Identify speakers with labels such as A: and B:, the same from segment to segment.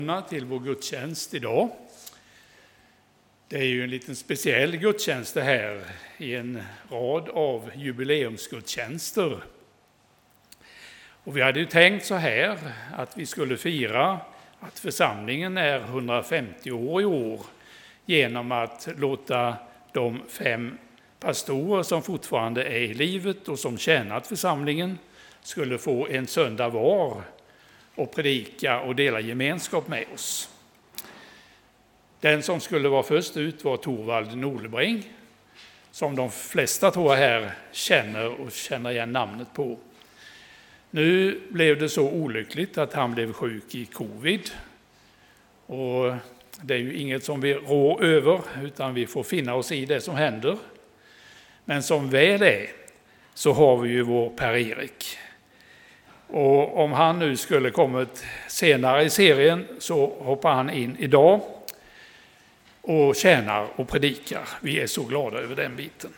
A: Välkomna till vår gudstjänst idag. Det är ju en liten speciell gudstjänst det här i en rad av jubileumsgudstjänster. Och vi hade ju tänkt så här att vi skulle fira att församlingen är 150 år i år genom att låta de 5 pastorer som fortfarande är i livet och som tjänat församlingen skulle få en söndag var och predika och dela gemenskap med oss. Den som skulle vara först ut var Torvald Nordebring, som de flesta tror jag här känner igen namnet på. Nu blev det så olyckligt att han blev sjuk i covid. Och det är ju inget som vi rår över, utan vi får finna oss i det som händer. Men som väl är så har vi ju vår Per-Erik. Och om han nu skulle kommit senare i serien så hoppar han in idag och tjänar och predikar. Vi är så glada över den biten.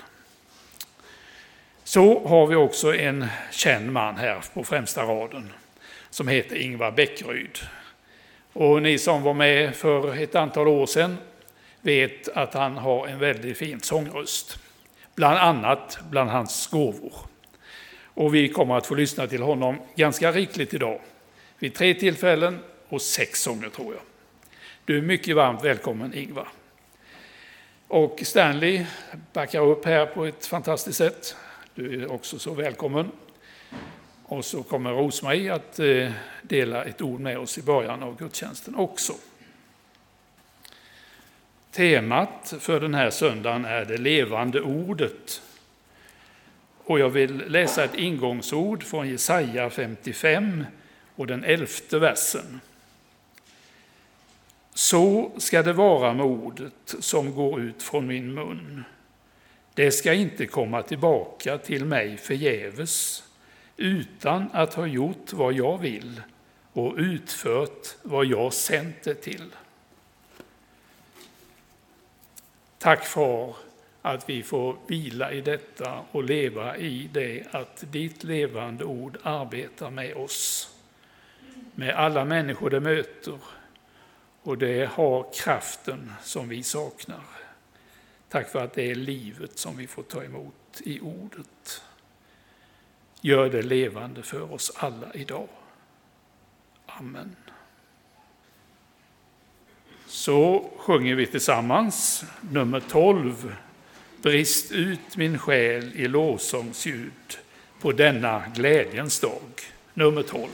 A: Så har vi också en känd man här på främsta raden som heter Ingvar Bäckryd. Och ni som var med för ett antal år sedan vet att han har en väldigt fin sångröst. Bland annat bland hans gåvor. Och vi kommer att få lyssna till honom ganska rikligt idag. Vid 3 tillfällen och 6 sånger tror jag. Du är mycket varmt välkommen Ingvar. Och Stanley backar upp här på ett fantastiskt sätt. Du är också så välkommen. Och så kommer Rosmarie att dela ett ord med oss i början av gudstjänsten också. Temat för den här söndagen är det levande ordet. Och jag vill läsa ett ingångsord från Jesaja 55 och den 11:e versen. Så ska det vara med ordet som går ut från min mun. Det ska inte komma tillbaka till mig förgäves, utan att ha gjort vad jag vill och utfört vad jag sänt det till. Tack far att vi får vila i detta och leva i det att ditt levande ord arbetar med oss. Med alla människor det möter och det har kraften som vi saknar. Tack för att det är livet som vi får ta emot i ordet. Gör det levande för oss alla idag. Amen. Så sjunger vi tillsammans nummer 12. Brist ut min själ i lovsångsljud på denna glädjens dag. Nummer 12.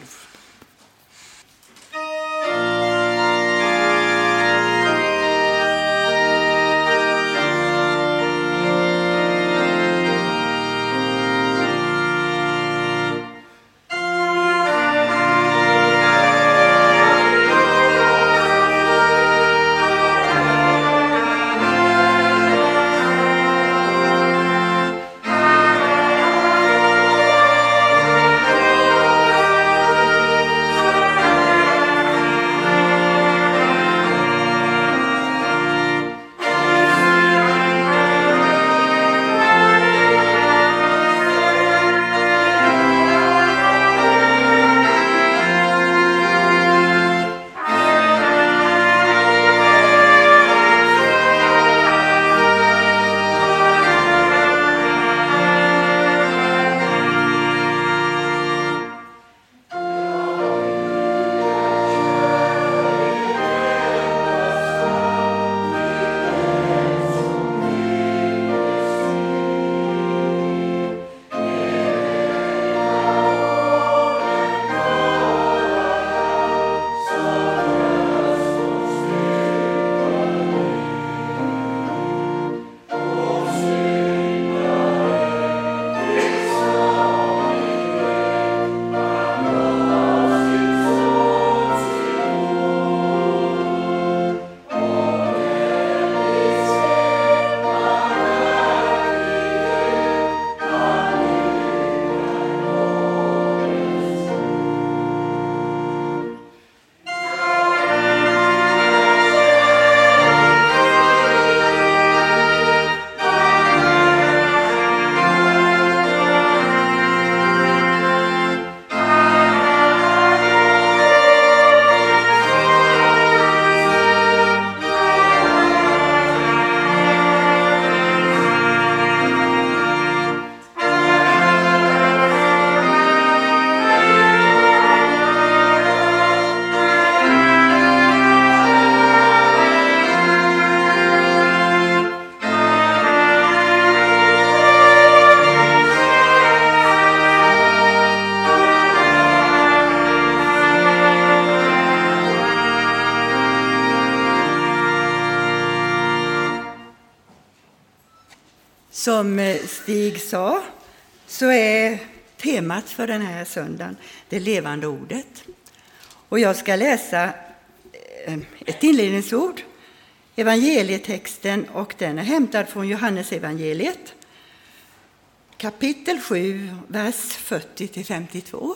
B: Som Stig sa så är temat för den här söndagen det levande ordet. Och jag ska läsa ett inledningsord, evangelietexten, och den är hämtad från Johannes evangeliet, kapitel 7, vers 40-52.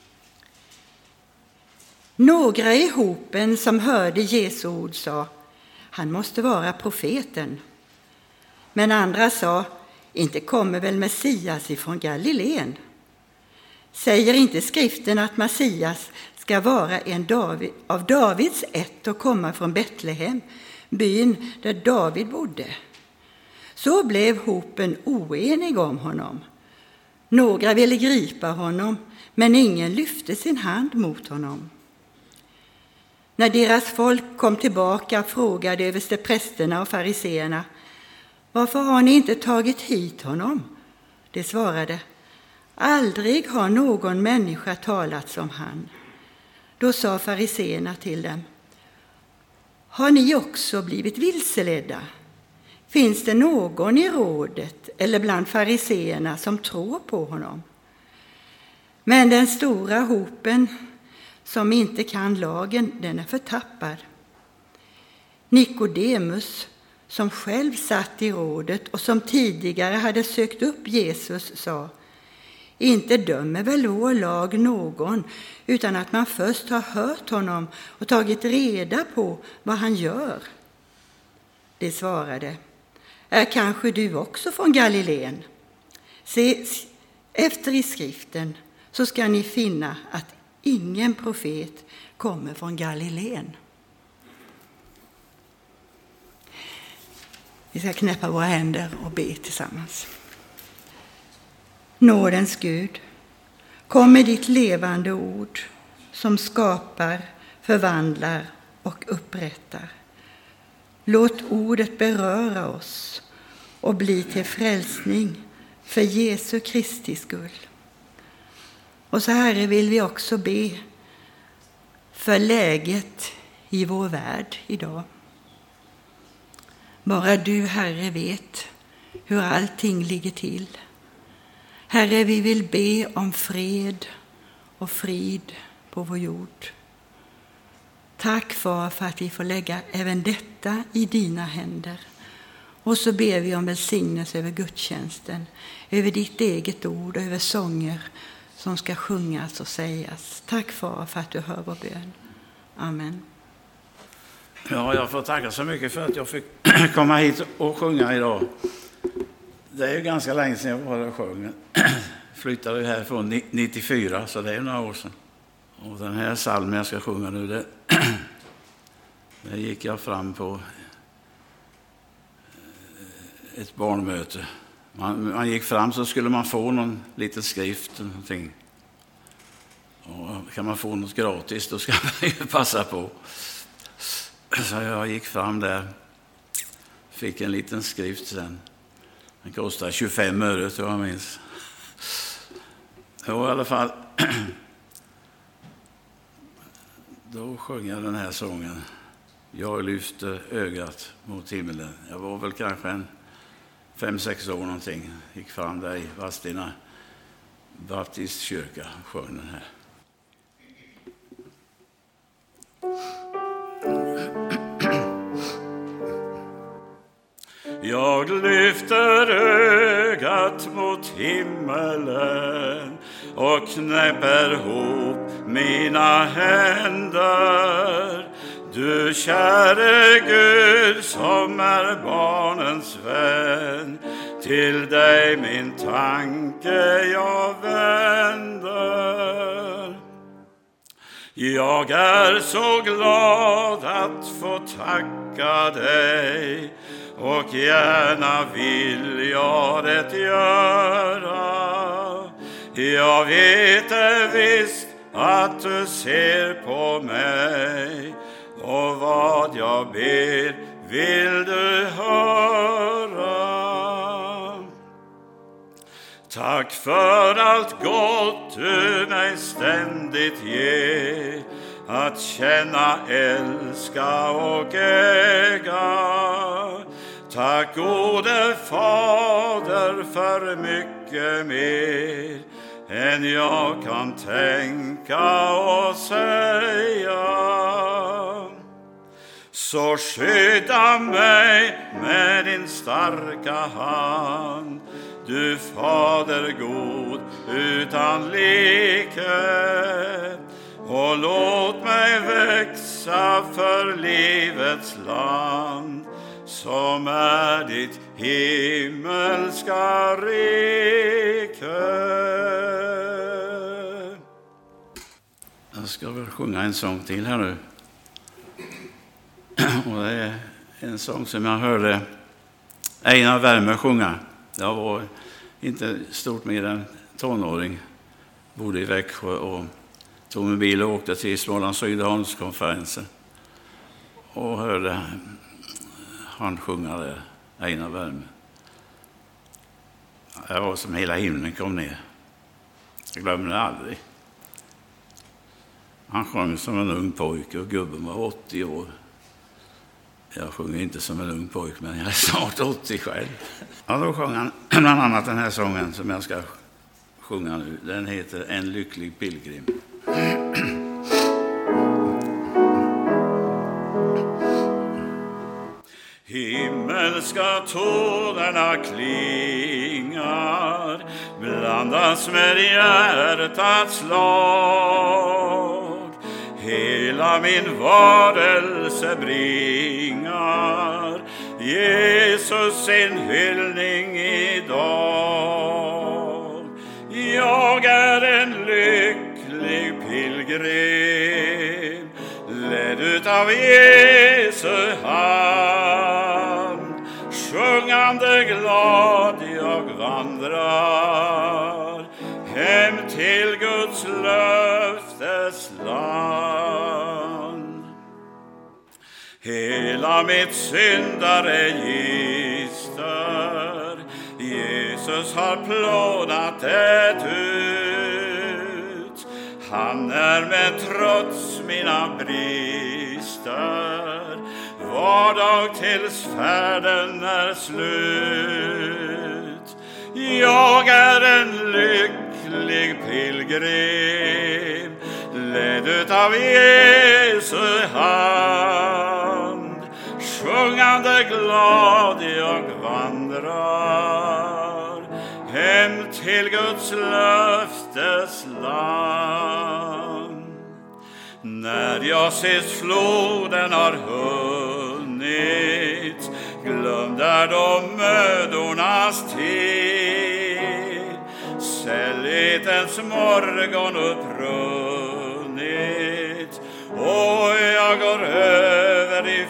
B: Några i hopen som hörde Jesu ord sa: han måste vara profeten. Men andra sa: inte kommer väl Messias ifrån Galileen? Säger inte skriften att Messias ska vara av Davids ett och komma från Betlehem, byn där David bodde? Så blev hopen oenig om honom. Några ville gripa honom, men ingen lyfte sin hand mot honom. När deras folk kom tillbaka frågade översteprästerna och fariseerna: varför har ni inte tagit hit honom? De svarade: aldrig har någon människa talat som han. Då sa fariseerna till dem: har ni också blivit vilseledda? Finns det någon i rådet eller bland fariseerna som tror på honom? Men den stora hopen som inte kan lagen, den är förtappad. Nikodemus, som själv satt i rådet och som tidigare hade sökt upp Jesus, sa: inte dömer väl vår lag någon utan att man först har hört honom och tagit reda på vad han gör? De svarade: är kanske du också från Galileen? Se efter i skriften, så ska ni finna att ingen profet kommer från Galileen. Vi ska knäppa våra händer och be tillsammans. Nådens Gud, kom med ditt levande ord som skapar, förvandlar och upprättar. Låt ordet beröra oss och bli till frälsning för Jesu Kristi skull. Och så, Herre, vill vi också be för läget i vår värld idag. Bara du, Herre, vet hur allting ligger till. Herre, vi vill be om fred och frid på vår jord. Tack, Far, för att vi får lägga även detta i dina händer. Och så ber vi om välsignelse över gudstjänsten, över ditt eget ord och över sånger som ska sjungas och sägas. Tack, Far, för att du hör vår bön. Amen.
C: Ja, jag får tacka så mycket för att jag fick komma hit och sjunga idag. Det är ju ganska länge sedan jag var där och sjöng. Flyttade ju härifrån 94, så det är några år sedan. Och den här psalmen jag ska sjunga nu, det gick jag fram på ett barnmöte. Man gick fram, så skulle man få någon liten skrift eller någonting. Och kan man få något gratis, då ska man ju passa på. Så jag gick fram där, fick en liten skrift sen. Den kostade 25 öre, tror jag minns. Och i alla fall, då sjöng jag den här sången. Jag lyfte ögat mot himlen. Jag var väl kanske 5-6 år någonting. Gick fram där i Vadstena baptistkyrka och sjöng den här. Jag lyfter ögat mot himmelen och knäpper ihop mina händer. Du käre Gud som är barnens vän, till dig min tanke jag vänder. Jag är så glad att få tacka dig, och gärna vill jag det göra. Jag vet visst att du ser på mig, och vad jag ber vill du höra. Tack för allt gott du mig ständigt ger, att känna, älska och äga. Tack gode Fader för mycket mer än jag kan tänka och säga. Så skydda mig med din starka hand, du Fader god utan like. Och låt mig växa för livets land, som är ditt himmelska rike. Jag ska väl sjunga en sång till här nu. Och det är en sång som jag hörde Einar Värme sjunga. Jag var inte stort mer än tonåring. Bodde i Växjö och tog min bil och åkte till Smålands Söderholmskonferensen. Och hörde han sjunga där, Einar Värme. Det var som hela himlen kom ner. Jag glömmer det aldrig. Han sjöng som en ung pojke och gubben var 80 år. Jag sjunger inte som en ung pojke, men jag är snart 80 själv. Ja, då sjöng han bland annat den här sången som jag ska sjunga nu. Den heter En lycklig pilgrim. Himmelska tonerna klingar, blandas med hjärtats slag. Hela min varelse bringar Jesus sin hyllning idag. Jag är en lycklig pilgrim, ledd utav Jesu hand. Sjungande glad jag vandrar hem till Guds löftes land. Hela mitt syndaregister Jesus har plånat det ut. Han är med trots mina brister var dag tills färden är slut. Jag är en lycklig pilgrim, ledd utav Jesu hand. Sjungande glad jag vandrar hem till Guds löftes land. När jag sist floden har hunnit, glömd är de mödornas tid. Sällhetens morgon upprunnit och jag går över i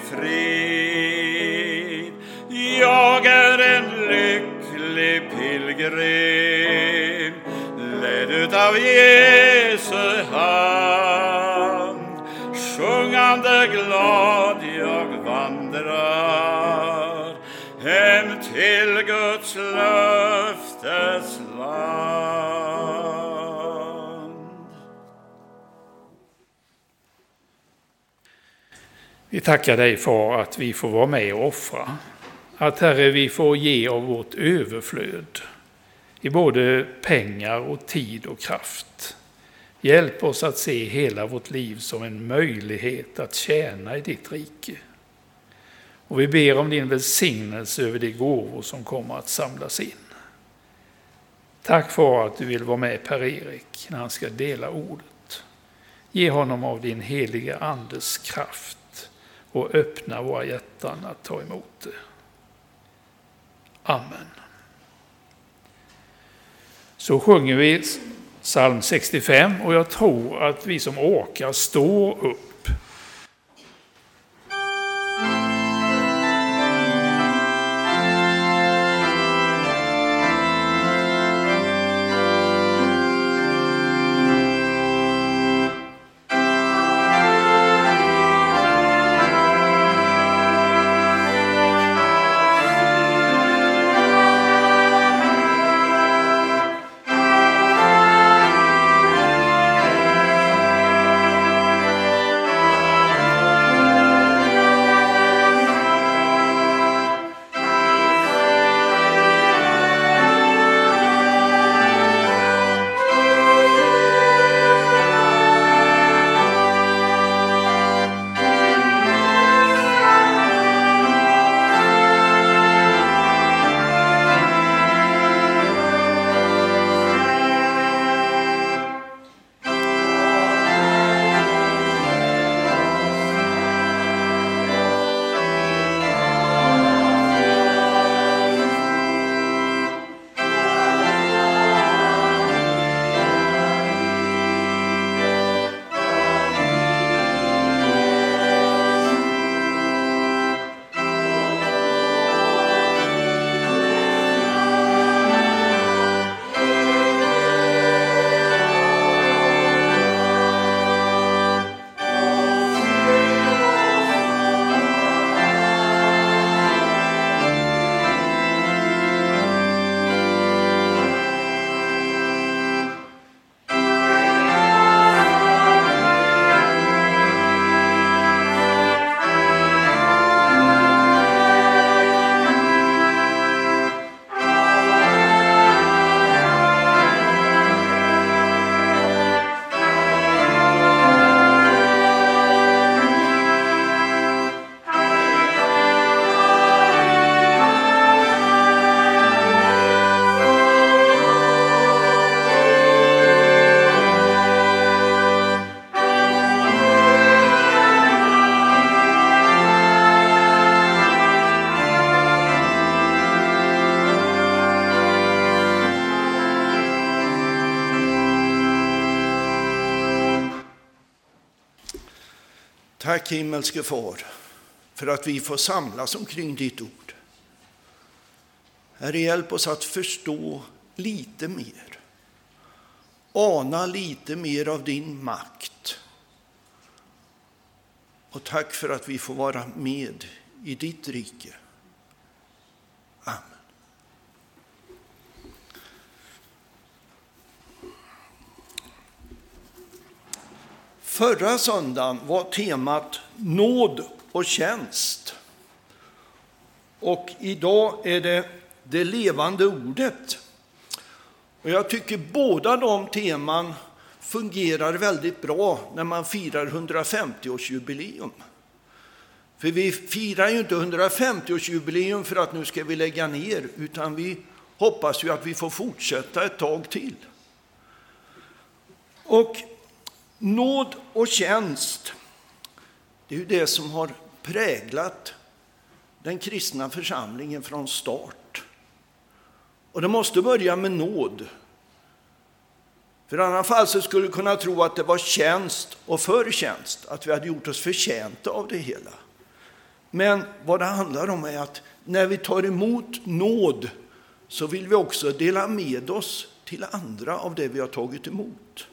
C: frid. Jag är en lycklig pilgrim, ledd utav Jesu hand. Sjungande glad jag vandrar hem till Guds löftes land.
A: Vi tackar dig, Far, att vi får vara med och offra. Att, Herre, vi får ge av vårt överflöd i både pengar och tid och kraft. Hjälp oss att se hela vårt liv som en möjlighet att tjäna i ditt rike. Och vi ber om din välsignelse över de gåvor som kommer att samlas in. Tack för att du vill vara med Per-Erik när han ska dela ordet. Ge honom av din heliga andes kraft och öppna våra hjärtan att ta emot det. Amen. Så sjunger vi psalm 65 och jag tror att vi som orkar står upp.
D: Tack himmelske far för att vi får samlas omkring ditt ord. Herre, hjälp oss att förstå lite mer. Ana lite mer av din makt. Och tack för att vi får vara med i ditt rike. Amen. Förra söndagen var temat nåd och tjänst. Och idag är det levande ordet. Och jag tycker båda de teman fungerar väldigt bra när man firar 150-årsjubileum. För vi firar ju inte 150-årsjubileum för att nu ska vi lägga ner, utan vi hoppas ju att vi får fortsätta ett tag till. Och nåd och tjänst, det är ju det som har präglat den kristna församlingen från start. Och det måste börja med nåd. För i annat fall så skulle vi kunna tro att det var tjänst och förtjänst, att vi hade gjort oss förtjänta av det hela. Men vad det handlar om är att när vi tar emot nåd så vill vi också dela med oss till andra av det vi har tagit emot.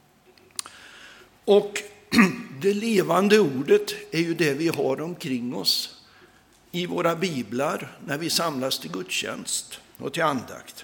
D: Och det levande ordet är ju det vi har omkring oss i våra biblar när vi samlas till gudstjänst och till andakt.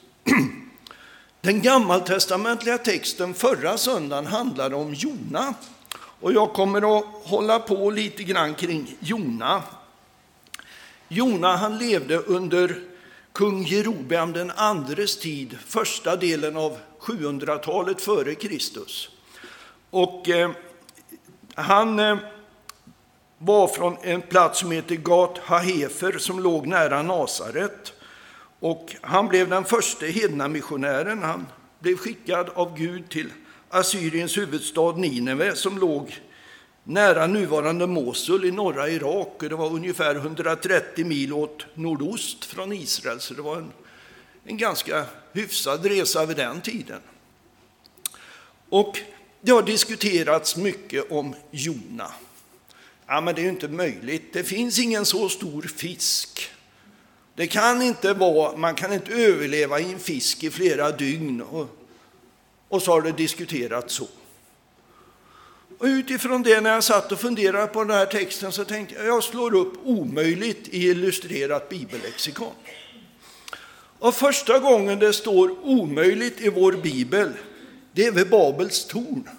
D: Den gammaltestamentliga texten förra söndagen handlade om Jona. Och jag kommer att hålla på lite grann kring Jona. Jona, han levde under kung Jerobeam den andres tid, första delen av 700-talet före Kristus. Och han var från en plats som heter Gat Hahefer som låg nära Nasaret. Och han blev den första hedna missionären. Han blev skickad av Gud till Assyriens huvudstad Nineve som låg nära nuvarande Mosul i norra Irak. Det var ungefär 130 mil åt nordost från Israel, så det var en ganska hyfsad resa vid den tiden. Och det har diskuterats mycket om Jona. Ja, men det är ju inte möjligt. Det finns ingen så stor fisk. Det kan inte vara, man kan inte överleva i en fisk i flera dygn. Och så har det diskuterats så. Och utifrån det, när jag satt och funderade på den här texten, så tänkte jag slår upp omöjligt i illustrerat bibellexikon. Och första gången det står omöjligt i vår bibel, det är vid Babels torn.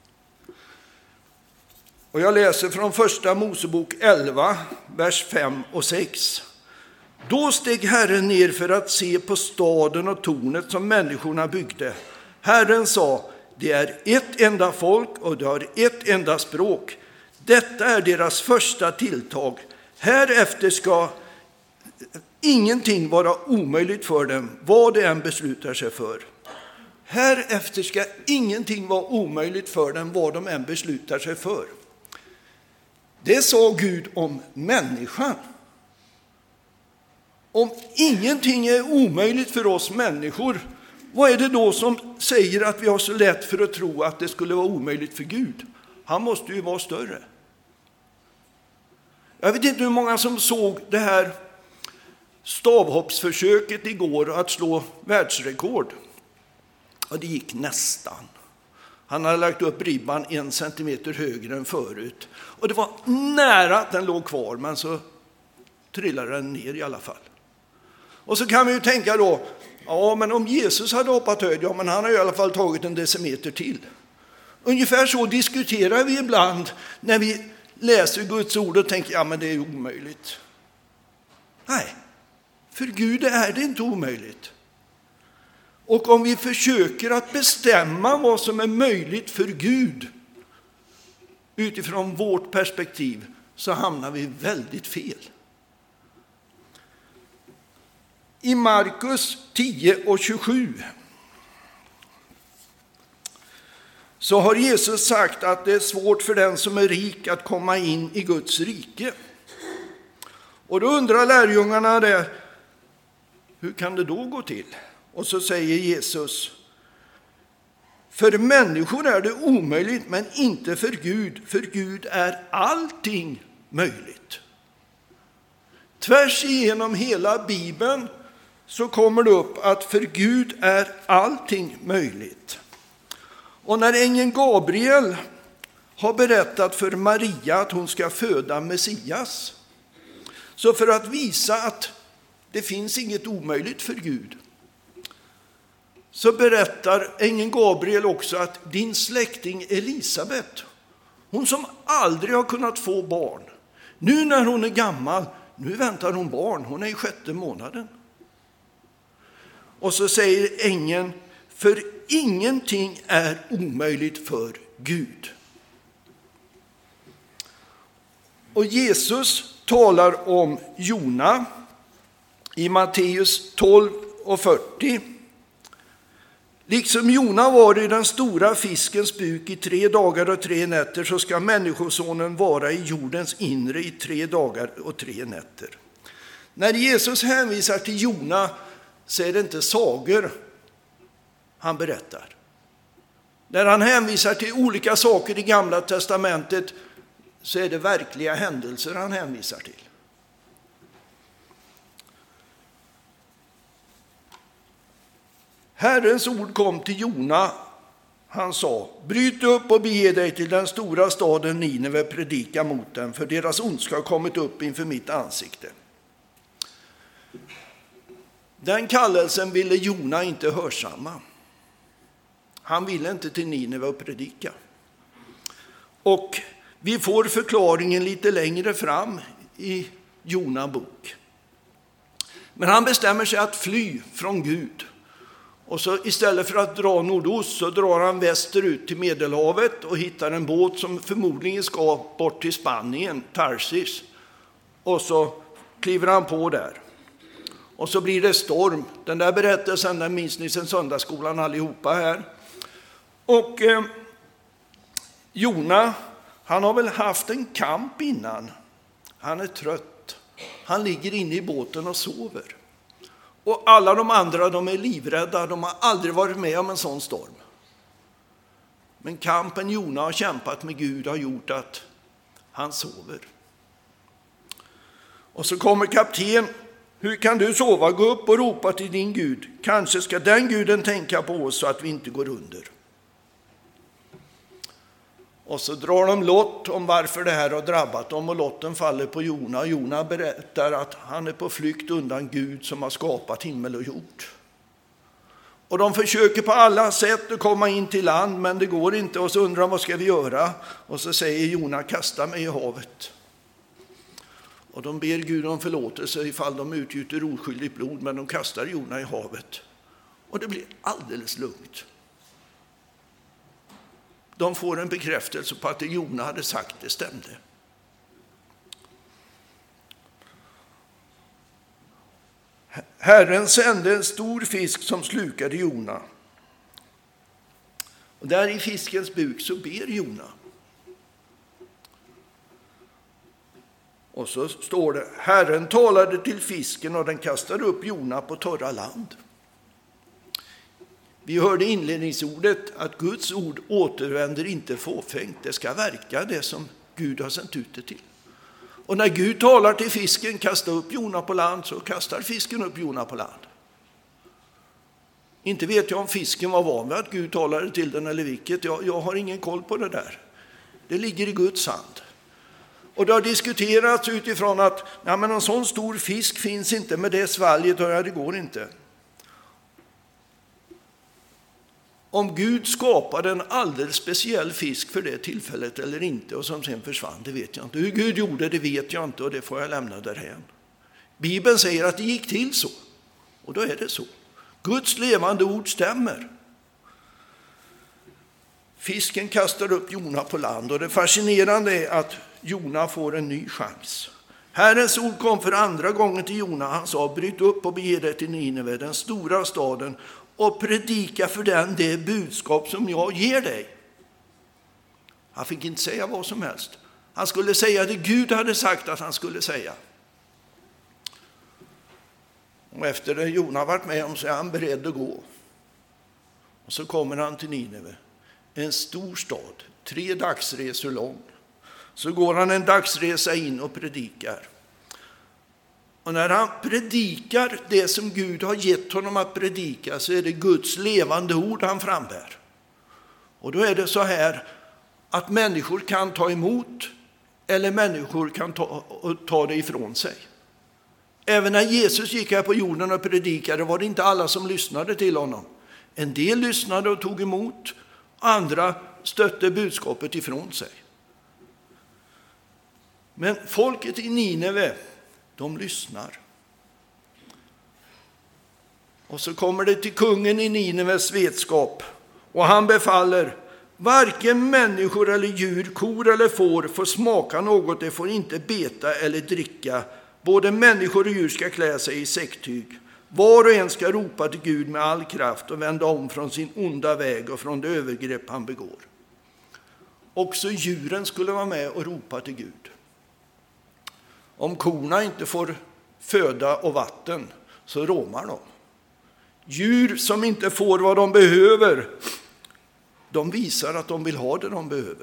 D: Och jag läser från första Mosebok 11, vers 5 och 6. Då steg Herren ner för att se på staden och tornet som människorna byggde. Herren sa, det är ett enda folk och det har ett enda språk. Detta är deras första tilltag. Härefter ska ingenting vara omöjligt för dem, vad de än beslutar sig för. Härefter ska ingenting vara omöjligt för dem, vad de än beslutar sig för. Det sa Gud om människan. Om ingenting är omöjligt för oss människor, vad är det då som säger att vi har så lätt för att tro att det skulle vara omöjligt för Gud? Han måste ju vara större. Jag vet inte hur många som såg det här stavhoppsförsöket igår att slå världsrekord. Och det gick nästan. Han hade lagt upp ribban 1 centimeter högre än förut. Och det var nära att den låg kvar, men så trillade den ner i alla fall. Och så kan vi ju tänka då, ja men om Jesus hade hoppat höjd, ja men han har i alla fall tagit 1 decimeter till. Ungefär så diskuterar vi ibland när vi läser Guds ord och tänker, ja men det är omöjligt. Nej, för Gud är det inte omöjligt. Och om vi försöker att bestämma vad som är möjligt för Gud utifrån vårt perspektiv, så hamnar vi väldigt fel. I Markus 10 och 27 så har Jesus sagt att det är svårt för den som är rik att komma in i Guds rike. Och då undrar lärjungarna det, hur kan det då gå till? Och så säger Jesus, För människor är det omöjligt, men inte för Gud. För Gud är allting möjligt. Tvärs igenom hela Bibeln så kommer det upp att för Gud är allting möjligt. Och när ängeln Gabriel har berättat för Maria att hon ska föda Messias, så för att visa att det finns inget omöjligt för Gud, så berättar ängeln Gabriel också att din släkting Elisabet, hon som aldrig har kunnat få barn, nu när hon är gammal, nu väntar hon barn, hon är i 6:e månaden. Och så säger ängeln, för ingenting är omöjligt för Gud. Och Jesus talar om Jona i Matteus 12:40. Liksom Jona var i den stora fiskens buk i 3 dagar och 3 nätter, så ska människosonen vara i jordens inre i 3 dagar och 3 nätter. När Jesus hänvisar till Jona så är det inte sagor han berättar. När han hänvisar till olika saker i Gamla testamentet så är det verkliga händelser han hänvisar till. Herrens ord kom till Jona. Han sa, bryt upp och bege dig till den stora staden Nineve, predika mot den, för deras ondska har kommit upp inför mitt ansikte. Den kallelsen ville Jona inte hörsamma. Han ville inte till Nineve och predika. Och vi får förklaringen lite längre fram i Jona bok. Men han bestämmer sig att fly från Gud. Och så istället för att dra nordost så drar han västerut till Medelhavet och hittar en båt som förmodligen ska bort till Spanien, Tarsis. Och så kliver han på där. Och så blir det storm. Den där berättelsen, den minns ni sen söndagsskolan allihopa här. Och Jona, han har väl haft en kamp innan. Han är trött. Han ligger inne i båten och sover. Och alla de andra, de är livrädda. De har aldrig varit med om en sån storm. Men kampen Jona har kämpat med Gud har gjort att han sover. Och så kommer kapten. Hur kan du sova? Gå upp och ropa till din Gud. Kanske ska den guden tänka på oss så att vi inte går under. Och så drar de lott om varför det här har drabbat dem, och lotten faller på Jona. Jona berättar att han är på flykt undan Gud som har skapat himmel och jord. Och de försöker på alla sätt att komma in till land, men det går inte. Och så undrar de, vad ska vi göra? Och så säger Jona, kasta mig i havet. Och de ber Gud om förlåtelse ifall de utgjuter oskyldigt blod, men de kastar Jona i havet. Och det blir alldeles lugnt. De får en bekräftelse på att det Jona hade sagt det stämde. Herren sände en stor fisk som slukade Jona. Och där i fiskens buk så ber Jona. Och så står det, Herren talade till fisken och den kastade upp Jona på torra land. Vi hörde inledningsordet att Guds ord återvänder inte fåfängt. Det ska verka det som Gud har sänt ut det till. Och när Gud talar till fisken, kasta upp Jona på land, så kastar fisken upp Jona på land. Inte vet jag om fisken var van vid att Gud talade till den eller vilket. Jag har ingen koll på det där. Det ligger i Guds hand. Och det har diskuterats utifrån att men en sån stor fisk finns inte med det svalget, och det går inte. Om Gud skapade en alldeles speciell fisk för det tillfället eller inte, och som sen försvann, det vet jag inte. Hur Gud gjorde det vet jag inte, och det får jag lämna därhän. Bibeln säger att det gick till så, och då är det så. Guds levande ord stämmer. Fisken kastar upp Jona på land, och det fascinerande är att Jona får en ny chans. Herrens ord kom för andra gången till Jona. Han sa, bryt upp och bege dig till Nineve, den stora staden, och predika för den det budskap som jag ger dig. Han fick inte säga vad som helst. Han skulle säga det Gud hade sagt att han skulle säga. Och efter det Jona varit med om så är han beredd att gå. Och så kommer han till Nineve. en stor stad, 3 dagsresor lång. Så går han en dagsresa in och predikar. Och när han predikar det som Gud har gett honom att predika, så är det Guds levande ord han frambär. Och då är det så här att människor kan ta emot eller människor kan ta det ifrån sig. Även när Jesus gick här på jorden och predikade var det inte alla som lyssnade till honom. En del lyssnade och tog emot, andra stötte budskapet ifrån sig. Men folket i Nineve, de lyssnar. Och så kommer det till kungen i Nineves vetskap, och han befaller: varken människor eller djur, kor eller får smaka något, det får inte beta eller dricka. Både människor och djur ska klä sig i säcktyg. Var och en ska ropa till Gud med all kraft och vända om från sin onda väg och från det övergrepp han begår. Också djuren skulle vara med och ropa till Gud. Om korna inte får föda och vatten, så råmar de. Djur som inte får vad de behöver, de visar att de vill ha det de behöver.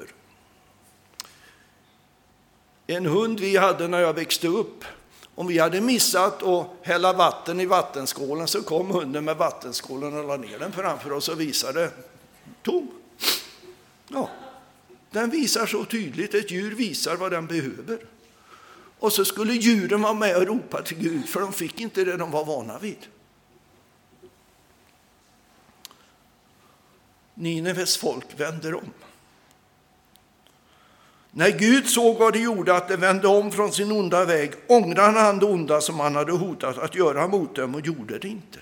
D: En hund vi hade när jag växte upp, om vi hade missat att hälla vatten i vattenskålen, så kom hunden med vattenskålen och la ner den framför oss och visade tom. Ja, den visar så tydligt, ett djur visar vad den behöver. Och så skulle djuren vara med och ropa till Gud, för de fick inte det de var vana vid. Nineves folk vänder om. När Gud såg vad det gjorde, att det vände om från sin onda väg, ångrade han det onda som han hade hotat att göra mot dem, och gjorde det inte.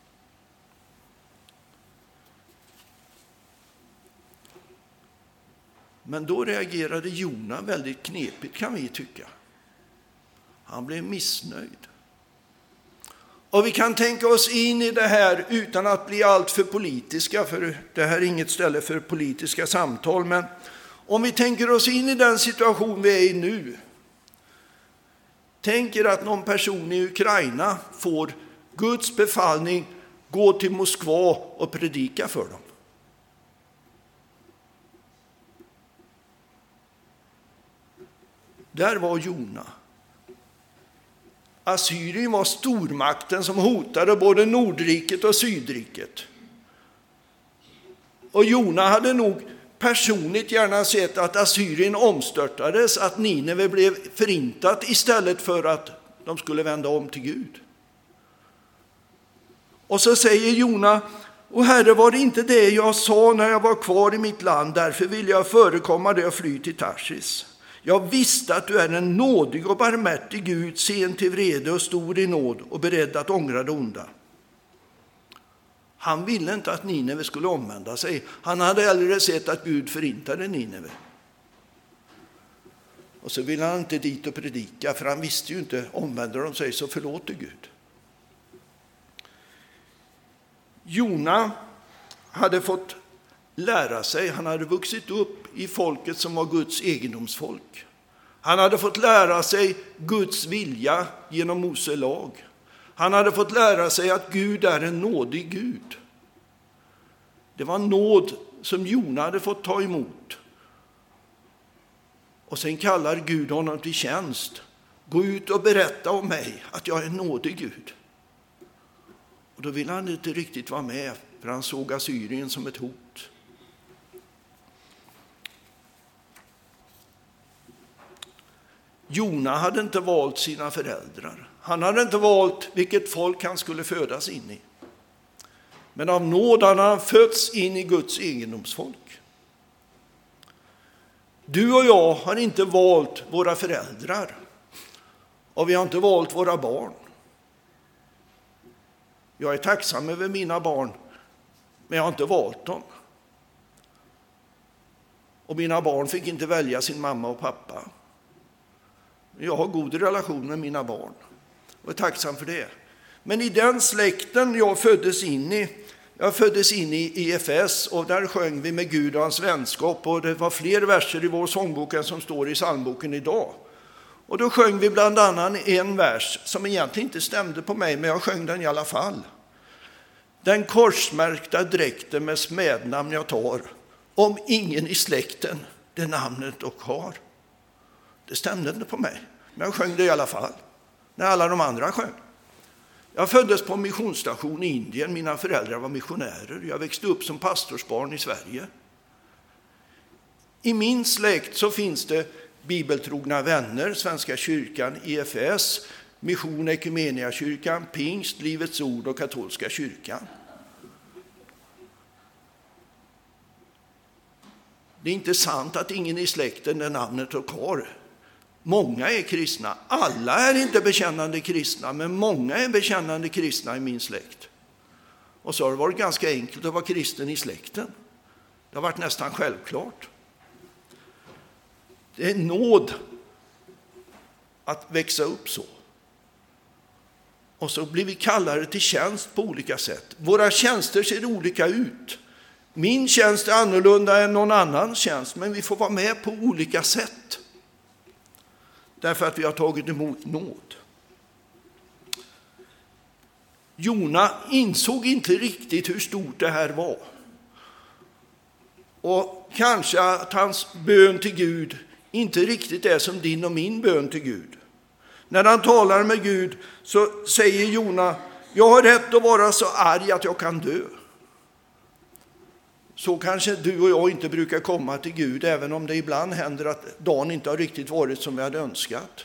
D: Men då reagerade Jona väldigt knepigt, kan vi tycka. Han blev missnöjd. Och vi kan tänka oss in i det här utan att bli allt för politiska, för det här är inget ställe för politiska samtal. Men om vi tänker oss in i den situation vi är i nu. Tänker att någon person i Ukraina får Guds befallning, gå till Moskva och predika för dem. Där var Jona. Assyrien var stormakten som hotade både Nordriket och Sydriket. Och Jona hade nog personligt gärna sett att Assyrien omstörtades, att Nineve blev förintat istället för att de skulle vända om till Gud. Och så säger Jona: "Och Herre, var det inte det jag sa när jag var kvar i mitt land? Därför vill jag förekomma det och fly till Tarsis. Jag visste att du är en nådig och barmhärtig Gud, sen till vrede och stor i nåd och beredd att ångra det onda." Han ville inte att Nineve skulle omvända sig. Han hade hellre sett att Gud förintade Nineve. Och så ville han inte dit och predika, för han visste ju inte, omvänder de sig så förlåter Gud. Jona hade fått lära sig, han hade vuxit upp i folket som var Guds egendomsfolk. Han hade fått lära sig Guds vilja genom Mose lag. Han hade fått lära sig att Gud är en nådig Gud. Det var nåd som Jona hade fått ta emot. Och sen kallar Gud honom till tjänst. Gå ut och berätta om mig, att jag är en nådig Gud. Och då ville han inte riktigt vara med, för han såg Assyrien som ett hot. Jona hade inte valt sina föräldrar. Han hade inte valt vilket folk han skulle födas in i. Men av nåd hade han fötts in i Guds egendomsfolk. Du och jag har inte valt våra föräldrar. Och vi har inte valt våra barn. Jag är tacksam över mina barn, men jag har inte valt dem. Och mina barn fick inte välja sin mamma och pappa. Jag har god relation med mina barn och är tacksam för det. Men i den släkten jag föddes in i EFS, och där sjöng vi med Gud och hans vänskap, och det var fler verser i vår sångbok än som står i psalmboken idag. Och då sjöng vi bland annat en vers som egentligen inte stämde på mig, men jag sjöng den i alla fall. Den korsmärkta dräkten med smädnamn jag tar, om ingen i släkten det namnet och har. Det stämde inte på mig, men jag sjöng det i alla fall, när alla de andra sjöng. Jag föddes på en missionsstation i Indien, mina föräldrar var missionärer. Jag växte upp som pastorsbarn i Sverige. I min släkt så finns det bibeltrogna vänner, Svenska kyrkan, EFS, Mission Ekumeniakyrkan, Pingst, Livets ord och katolska kyrkan. Det är inte sant att ingen i släkten är namnet och har. Många är kristna. Alla är inte bekännande kristna, men många är bekännande kristna i min släkt. Och så har det varit ganska enkelt att vara kristen i släkten. Det har varit nästan självklart. Det är nåd att växa upp så. Och så blir vi kallade till tjänst på olika sätt. Våra tjänster ser olika ut. Min tjänst är annorlunda än någon annans tjänst, men vi får vara med på olika sätt. Därför att vi har tagit emot nåd. Jona insåg inte riktigt hur stort det här var. Och kanske att hans bön till Gud inte riktigt är som din och min bön till Gud. När han talar med Gud så säger Jona, jag har rätt att vara så arg att jag kan dö. Så kanske du och jag inte brukar komma till Gud, även om det ibland händer att dagen inte har riktigt varit som vi hade önskat.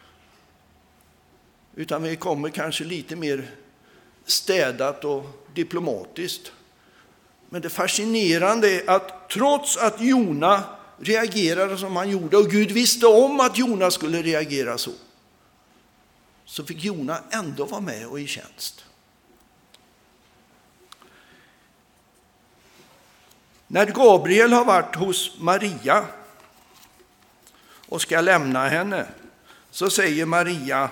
D: Utan vi kommer kanske lite mer städat och diplomatiskt. Men det fascinerande är att trots att Jona reagerade som han gjorde, och Gud visste om att Jona skulle reagera så fick Jona ändå vara med och i tjänst. När Gabriel har varit hos Maria och ska lämna henne, så säger Maria,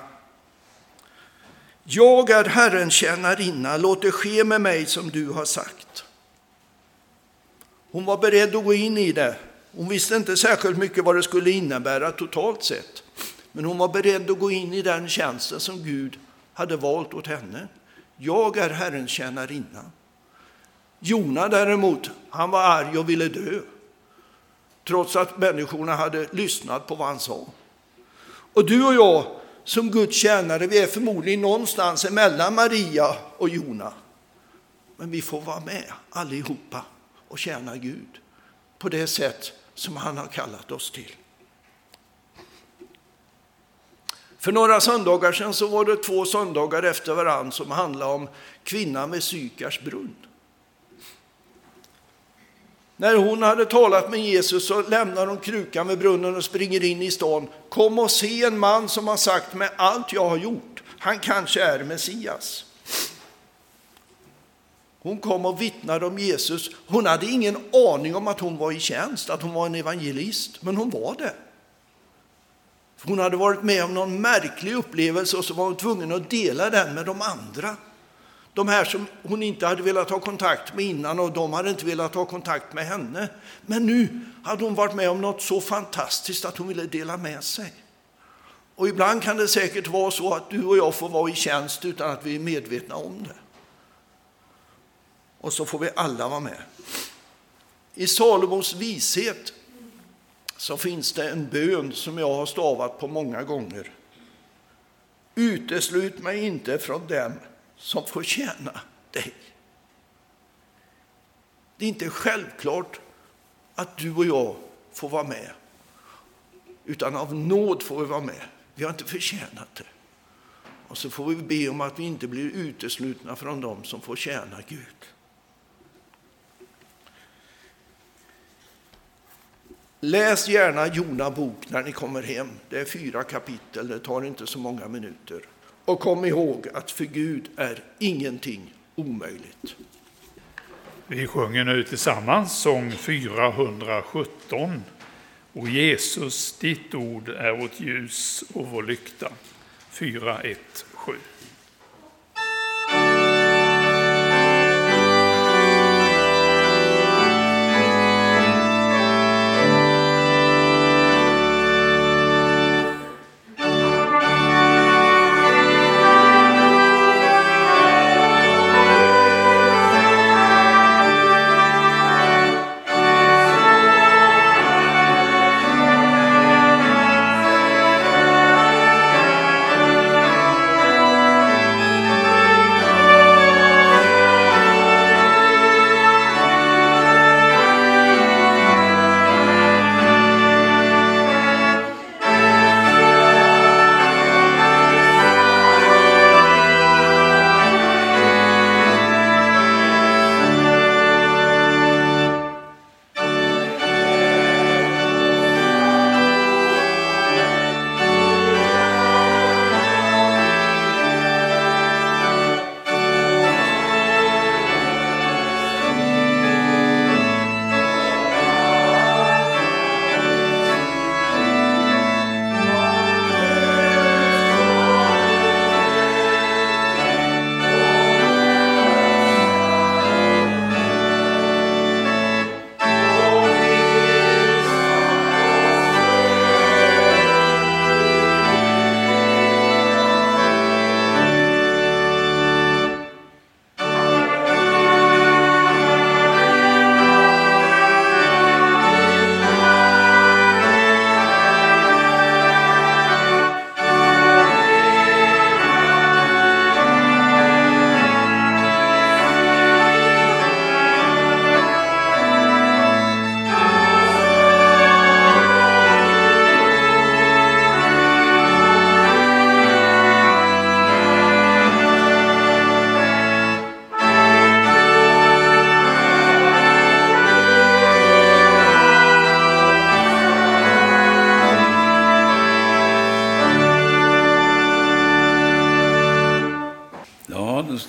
D: jag är Herrens tjänarinna, låt det ske med mig som du har sagt. Hon var beredd att gå in i det. Hon visste inte särskilt mycket vad det skulle innebära totalt sett. Men hon var beredd att gå in i den tjänsten som Gud hade valt åt henne. Jag är Herrens tjänarinna. Jona däremot, han var arg och ville dö. Trots att människorna hade lyssnat på vad han sa. Och du och jag som Guds tjänare, vi är förmodligen någonstans emellan Maria och Jona. Men vi får vara med allihopa och tjäna Gud på det sätt som han har kallat oss till. För några söndagar sedan så var det 2 söndagar efter varann som handlade om kvinnan med Sykars brunn. När hon hade talat med Jesus så lämnar hon krukan med brunnen och springer in i stan. Kom och se en man som har sagt med allt jag har gjort. Han kanske är Messias. Hon kom och vittnade om Jesus. Hon hade ingen aning om att hon var i tjänst, att hon var en evangelist. Men hon var det. Hon hade varit med om någon märklig upplevelse och så var hon tvungen att dela den med de andra. De här som hon inte hade velat ha kontakt med innan, och de hade inte velat ha kontakt med henne. Men nu hade hon varit med om något så fantastiskt att hon ville dela med sig. Och ibland kan det säkert vara så att du och jag får vara i tjänst utan att vi är medvetna om det. Och så får vi alla vara med. I Salomos vishet så finns det en bön som jag har stavat på många gånger. Uteslut mig inte från dem som får tjäna dig. Det är inte självklart att du och jag får vara med. Utan av nåd får vi vara med. Vi har inte förtjänat det. Och så får vi be om att vi inte blir uteslutna från dem som får tjäna Gud. Läs gärna Jona bok när ni kommer hem. Det är 4 kapitel, det tar inte så många minuter. Och kom ihåg att för Gud är ingenting omöjligt.
A: Vi sjunger nu tillsammans sång 417. Och Jesus, ditt ord är vårt ljus och vår lykta. 417.
E: Thank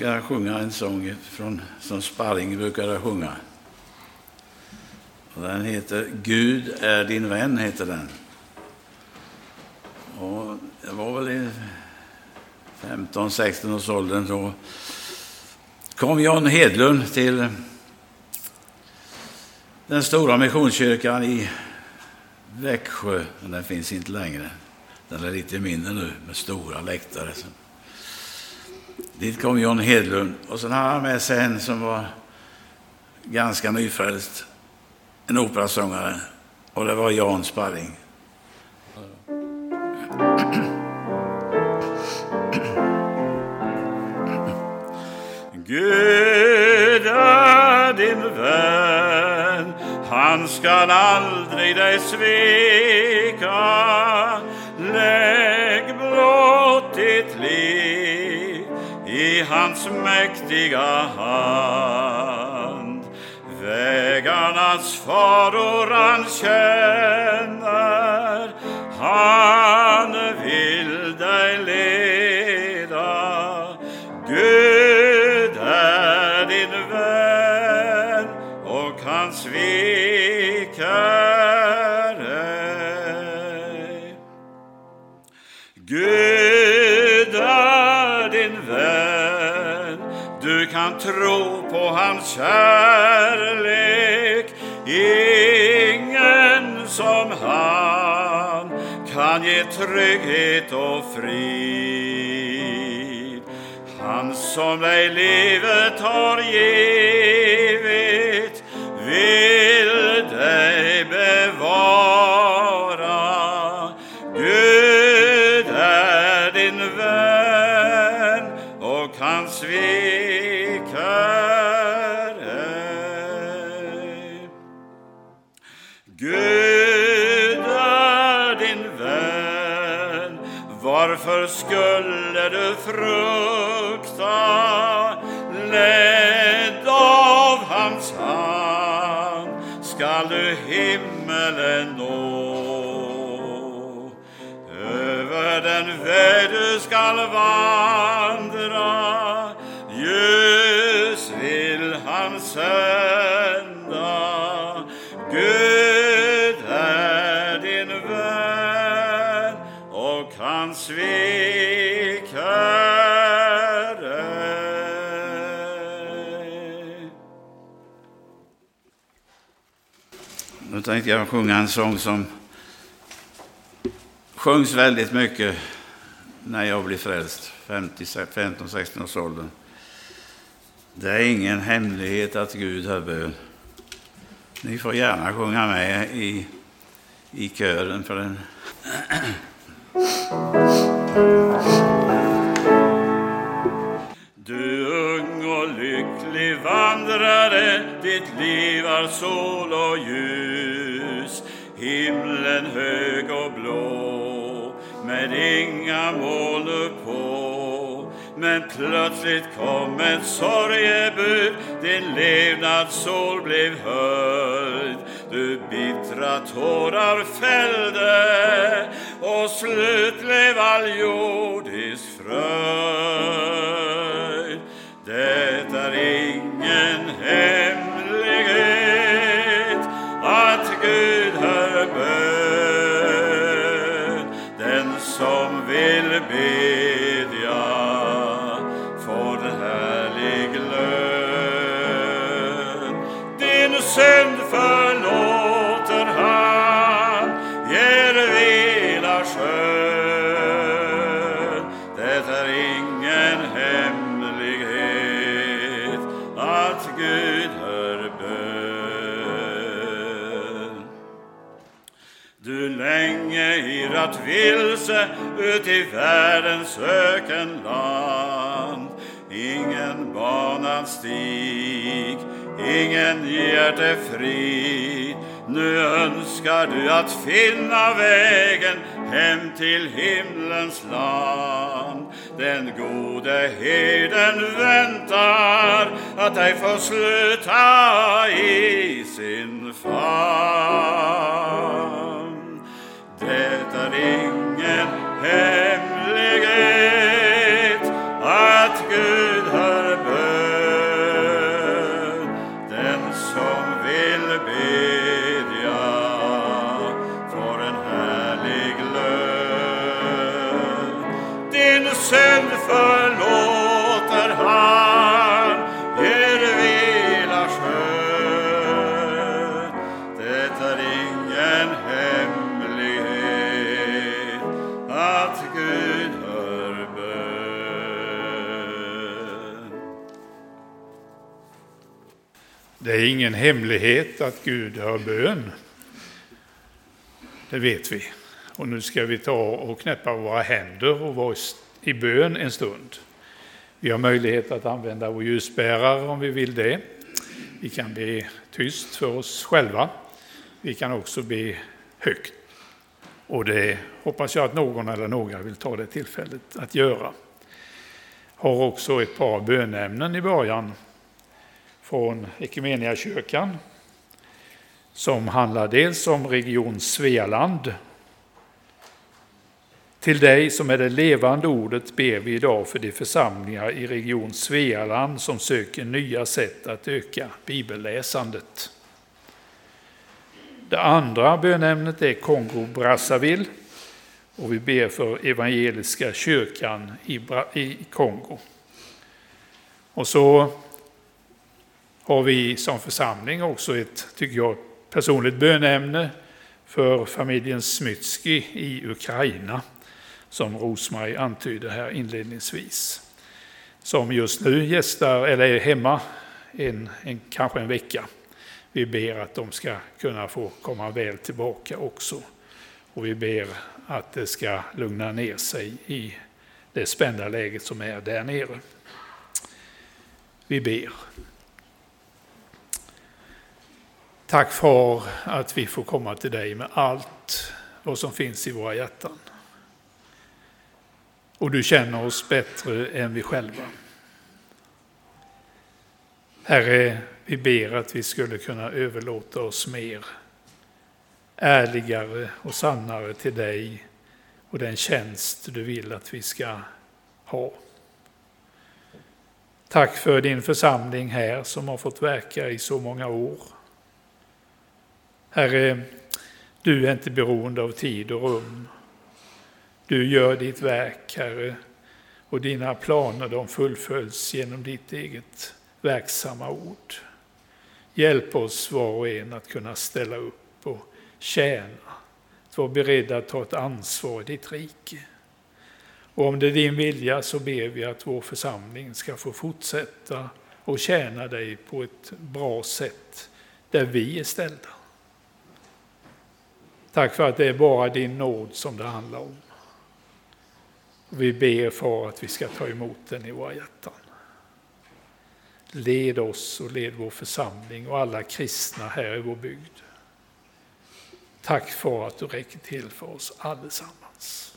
C: ska jag sjunga en sång som Sparring brukade sjunga. Och den heter Gud är din vän, heter den. Och det var väl i 15-16 års åldern då kom Jan Hedlund till den stora missionskyrkan i Växjö. Den finns inte längre. Den är lite mindre nu med stora läktare. Dit kom Jan Hedlund och sen hade han med sig en som var ganska nyfrälst, en operasångare, och det var Jan Sparring. Gud är din vän, han ska aldrig dig svika. Lägg blott ditt liv i hans mäktiga hand. Vägarnas faror han känner, han vill dig leda. Gud är din vän och han sviker dig. Gud är din vän, du kan tro på hans kärlek. Ingen som han kan ge trygghet och frid. Han som dig livet har givit vill dig bevara. Gud är din vän och han sviker dig. Gud är din vän, varför skulle du frukta? Ledd av hans hand skall du himmelen nå. Över den väg du skall vandra, ljus vill han sända. Gud är din vän och han sviker dig. Nu tänkte jag sjunga en sång som sjungs väldigt mycket när jag blir frälst, 15-16 års åldern. Det är ingen hemlighet att Gud hör bön. Ni får gärna sjunga med i kören för den. Du ung och lycklig vandrare, ditt liv är sol och ljus. Himlen hög och blå, med inga moln uppå. Men plötsligt kom ett sorgebud, din levnadssol blev höljd. Du bittra tårar fällde och slut blev all jordisk fröjd. Det är ingen hemlighet att Gud hör bön. Den som vill bedja får härlig lön. Din synd förlåter han, ger vila skön. Det är ingen hemlighet att Gud hör bön. Du länge irrat vilse ut i världens ökenland. Ingen banad stig, ingen hjärtefrid. Nu önskar du att finna vägen hem till himlens land. Den gode herden väntar att dig få sluta i sin famn. Det är ingen hemlighet att Gud hör synd förlåter han, ger vila skön. Det är ingen hemlighet att Gud hör bön.
A: Det är ingen hemlighet att Gud hör bön. Det vet vi. Och nu ska vi ta och knäppa våra händer och vara i bön en stund. Vi har möjlighet att använda vår ljusbärare om vi vill det. Vi kan be tyst för oss själva. Vi kan också be högt. Och det hoppas jag att någon eller några vill ta det tillfället att göra. Har också ett par bönämnen i början från Ekumeniakyrkan som handlar dels om region Svealand. Till dig som är det levande ordet ber vi idag för de församlingar i region Svealand som söker nya sätt att öka bibelläsandet. Det andra bönämnet är Kongo-Brazzaville och vi ber för evangeliska kyrkan i Kongo. Och så har vi som församling också ett, tycker jag, personligt bönämne för familjen Smytsky i Ukraina, som Rosmarie antyder här inledningsvis, som just nu gästar eller är hemma kanske en vecka. Vi ber att de ska kunna få komma väl tillbaka också, och vi ber att det ska lugna ner sig i det spända läget som är där nere. Vi ber. Tack far att vi får komma till dig med allt vad som finns i våra hjärtan. Och du känner oss bättre än vi själva. Herre, vi ber att vi skulle kunna överlåta oss mer ärligare och sannare till dig och den tjänst du vill att vi ska ha. Tack för din församling här som har fått verka i så många år. Herre, du är inte beroende av tid och rum. Du gör ditt verk, Herre, och dina planer de fullföljs genom ditt eget verksamma ord. Hjälp oss var och en att kunna ställa upp och tjäna, att vara beredda att ta ett ansvar i ditt rike. Och om det är din vilja så ber vi att vår församling ska få fortsätta och tjäna dig på ett bra sätt där vi är ställda. Tack för att det är bara din nåd som det handlar om. Vi ber för att vi ska ta emot den i våra hjärtan. Led oss och led vår församling och alla kristna här i vår bygd. Tack för att du räcker till för oss allesammans.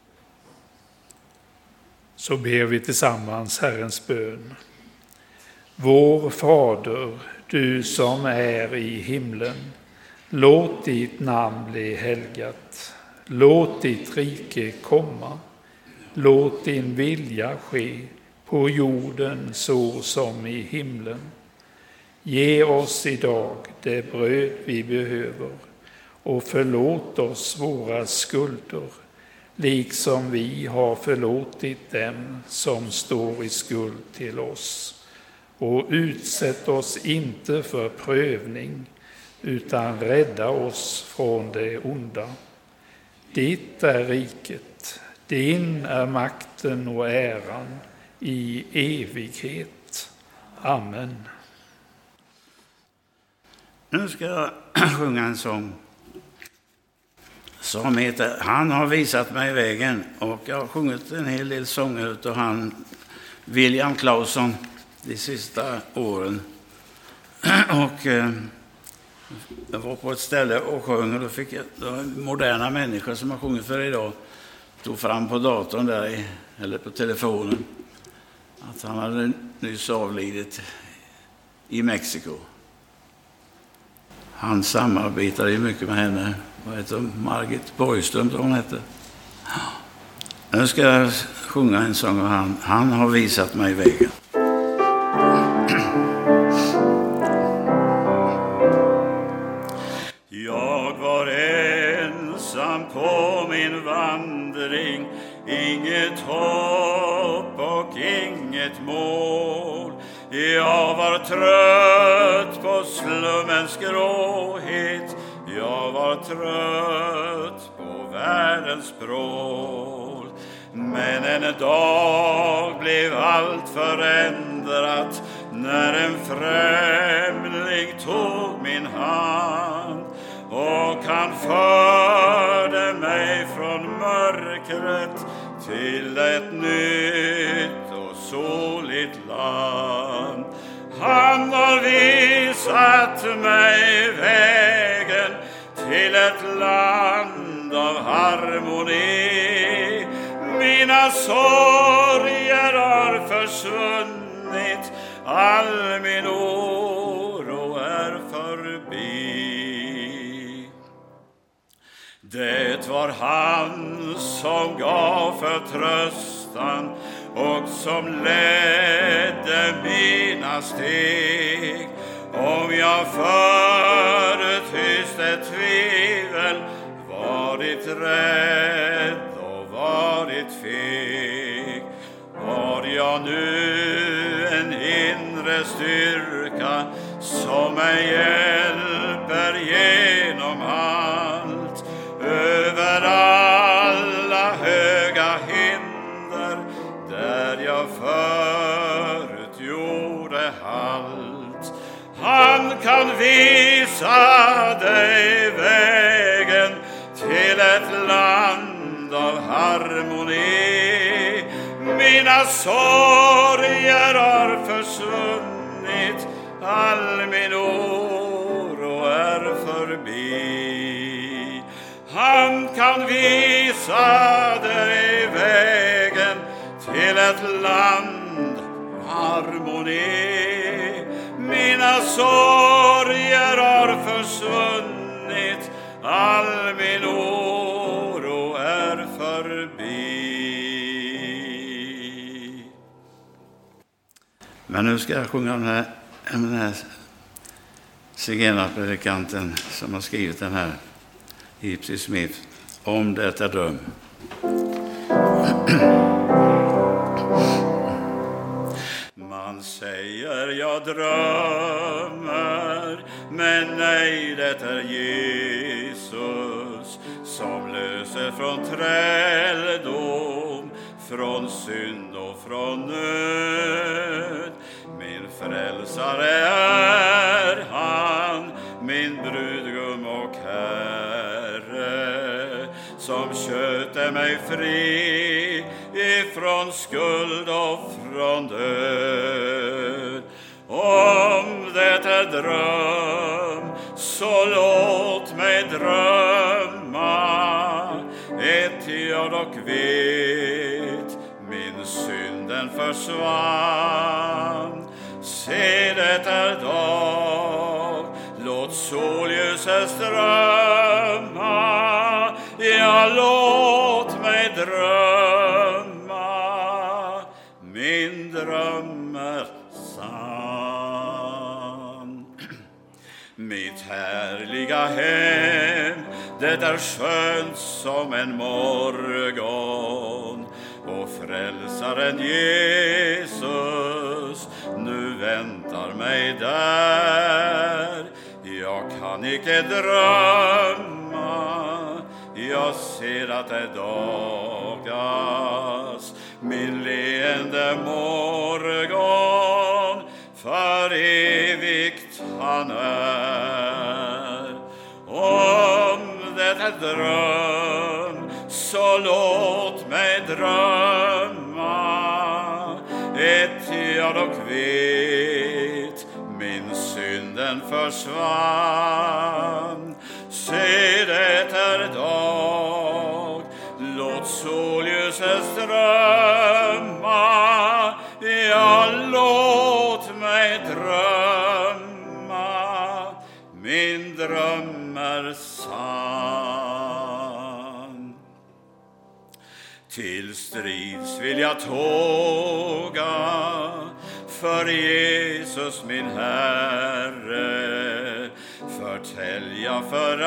A: Så ber vi tillsammans Herrens bön. Vår Fader, du som är i himlen, låt ditt namn bli helgat. Låt ditt rike komma. Låt din vilja ske på jorden så som i himlen. Ge oss idag det bröd vi behöver och förlåt oss våra skulder, liksom vi har förlåtit dem som står i skuld till oss. Och utsätt oss inte för prövning, utan rädda oss från det onda. Ditt är riket, din är makten och äran i evighet. Amen.
C: Nu ska jag sjunga en sång som heter Han har visat mig vägen. Och jag har sjungit en hel del sånger utav han William Claesson de sista åren. Och jag var på ett ställe och sjöng och då fick jag moderna människor som har sjungit för idag tog fram på datorn där eller på telefonen att han hade nyss avlidit i Mexiko. Han samarbetade ju mycket med henne. Vad heter Margit Borgström hon hette. Nu ska jag sjunga en sång och han har visat mig vägen. Jag var ensam på min vandring, inget hopp inget mål. Jag var trött på slummens gråhet. Jag var trött på världens brål. Men en dag blev allt förändrat när en främling tog min hand. Och han förde mig från mörkret till ett nytt och soligt land. Han har visat mig vägen till ett land av harmoni. Mina sorger har försvunnit, all min oro är förbi. Det var han som gav förtröstan och som ledde mina steg. Om jag förut hyste tvivel, varit rädd och varit feg, har jag nu en inre styrka som mig hjälper genom allt. Över alla höga hinder där jag förut gjorde halt. Han kan visa dig vägen till ett land av harmoni. Mina sorger har försvunnit, all min oro är förbi. Han kan visa dig vägen till ett land av harmoni. Mina sorger har försvunnit, all min oro är förbi. Men nu ska jag sjunga den här zigenarpredikanten som har skrivit den här, Ipsy Smith, Om det är dröm. Man säger jag drömmer, men nej, det är Jesus som löser från träldom, från synd och från nöd. Min frälsare är han, min brudgum och Herre, som köter mig fri ifrån skuld och från död. Om det är dröm, så låt mig drömma. Ett jag dock vet, min synden försvann. Se, det är dag, låt solljuset strömma. Ja, låt mig drömma, min dröm är sann. Mitt härliga hem, det är skönt som en morgon, och frälsaren Jesus nu väntar mig där. Jag kan icke drömma, jag ser att det dagas min leende morgon, för evigt han är. Om det är dröm, så låt mig drömma. Ett jag dock vet, min synden försvann. Se, det är dag, låt solljuset strömma. Ja, låt mig drömma, min dröm är sann. Till strids vill jag tåga för Jesus min Herre, förtälja för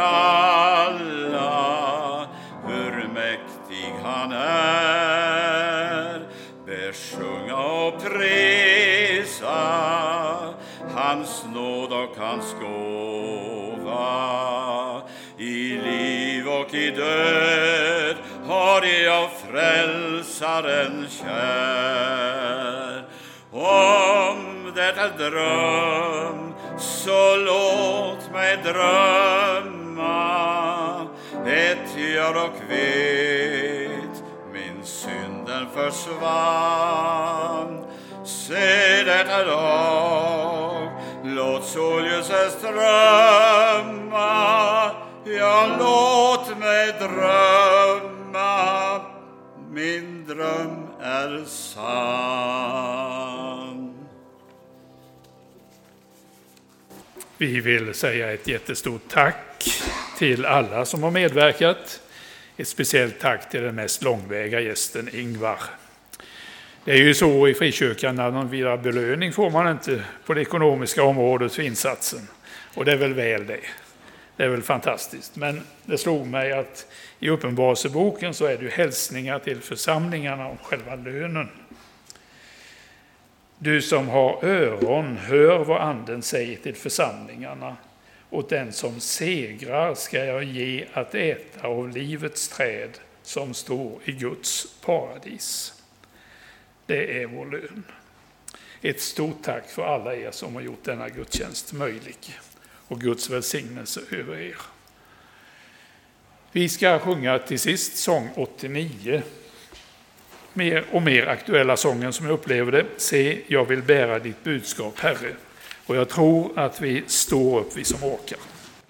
C: alla hur mäktig han är, besjunga och prisa hans nåd och hans gåva. I liv och i död har jag frälsaren kär. Om detta dröm, så låt mig drömma. Jag dock vet, min synden försvann. Se detta dag, låt solljuset strömma. Ja, låt mig drömma, min dröm är sann.
A: Vi vill säga ett jättestort tack till alla som har medverkat. Ett speciellt tack till den mest långväga gästen Ingvar. Det är ju så i frikyrkan att någon vidare belöning får man inte på det ekonomiska området för insatsen. Och det är väl det. Det är väl fantastiskt. Men det slog mig att i Uppenbarelseboken så är det ju hälsningar till församlingarna om själva lönen. Du som har öron, hör vad anden säger till församlingarna. Och den som segrar ska jag ge att äta av livets träd som står i Guds paradis. Det är vår lön. Ett stort tack för alla er som har gjort denna gudstjänst möjlig. Och Guds välsignelse över er. Vi ska sjunga till sist sång 89. Mer aktuella sången som jag upplever det. Se, jag vill bära ditt budskap, Herre. Och jag tror att vi står upp, vi som orkar.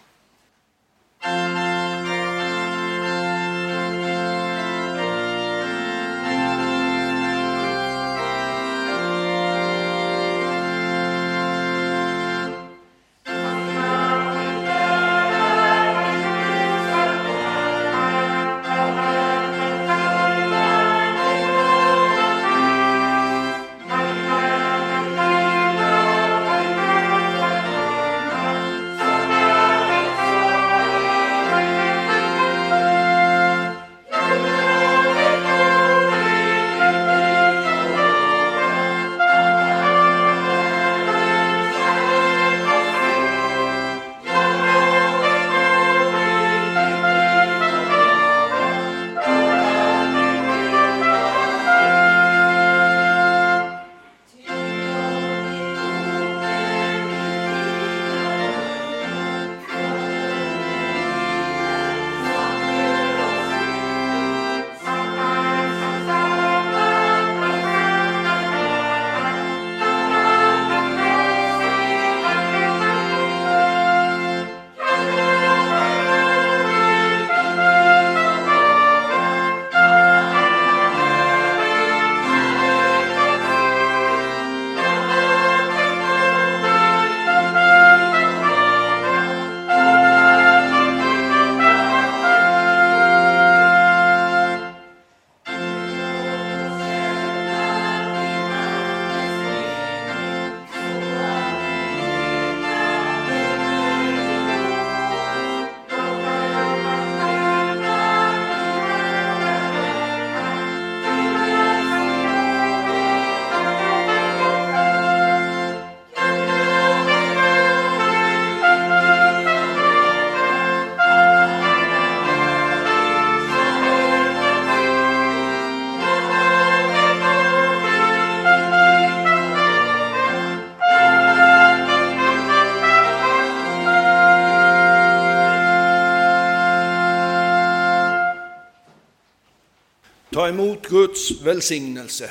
D: Ta emot Guds välsignelse.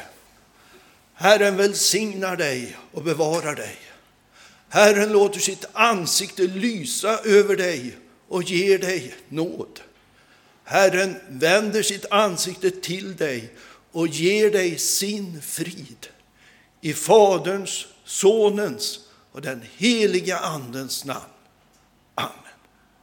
D: Herren välsignar dig och bevarar dig. Herren låter sitt ansikte lysa över dig och ger dig nåd. Herren vänder sitt ansikte till dig och ger dig sin frid. I Faderns, Sonens och den heliga Andens namn.